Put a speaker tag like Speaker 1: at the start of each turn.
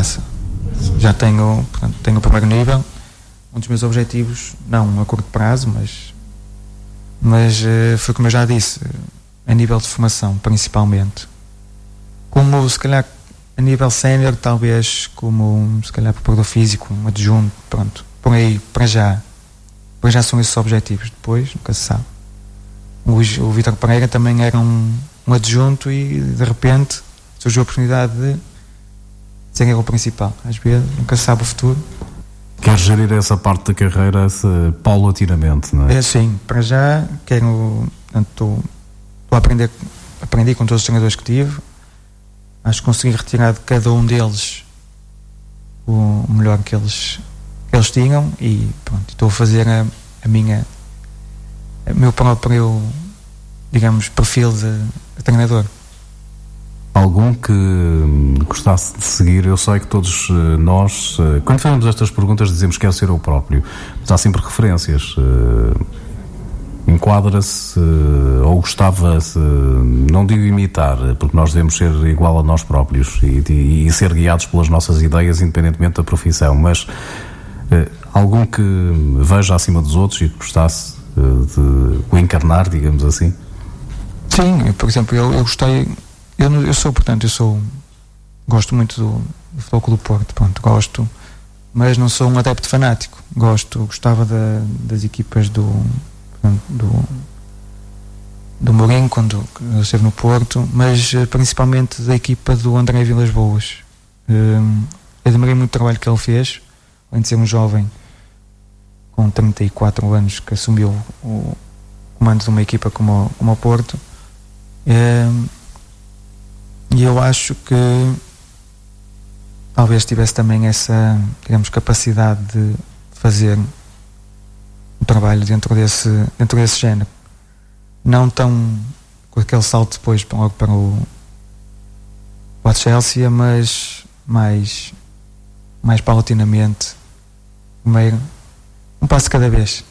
Speaker 1: taça. Já tenho o primeiro nível. Um dos meus objetivos, não a curto prazo, mas foi como eu já disse, a nível de formação, principalmente. Como, se calhar, a nível sénior, talvez como, se calhar, preparador físico, um adjunto, pronto. Por aí, para já são esses objetivos. Depois, nunca se sabe. O Vítor Pereira também era um adjunto e, de repente, surgiu a oportunidade de ser o principal. Às vezes, nunca se sabe o futuro.
Speaker 2: Queres gerir essa parte da carreira paulatinamente, não é?
Speaker 1: Sim, para já quero, estou a aprendi com todos os treinadores que tive. Acho que consegui retirar de cada um deles o melhor que eles tinham e pronto, estou a fazer o meu próprio, digamos, perfil de treinador.
Speaker 2: Algum que gostasse de seguir? Eu sei que todos nós, quando fazemos estas perguntas, dizemos que quer ser o próprio, mas há sempre referências. Enquadra-se ou gostava-se, não digo imitar, porque nós devemos ser igual a nós próprios e ser guiados pelas nossas ideias, independentemente da profissão, mas algum que veja acima dos outros e que gostasse de o encarnar, digamos assim?
Speaker 1: Sim, por exemplo, eu gostei. Gosto muito do Futebol Clube do Porto, pronto, gosto, mas não sou um adepto fanático. Gostava das equipas do Mourinho quando eu esteve no Porto, mas principalmente da equipa do André Vilas-Boas. Admirei muito o trabalho que ele fez, além de ser um jovem com 34 anos que assumiu o comando de uma equipa como o Porto. E eu acho que talvez tivesse também essa, digamos, capacidade de fazer um trabalho dentro desse género. Não tão com aquele salto depois logo para o Chelsea, mas mais paulatinamente, primeiro, um passo cada vez.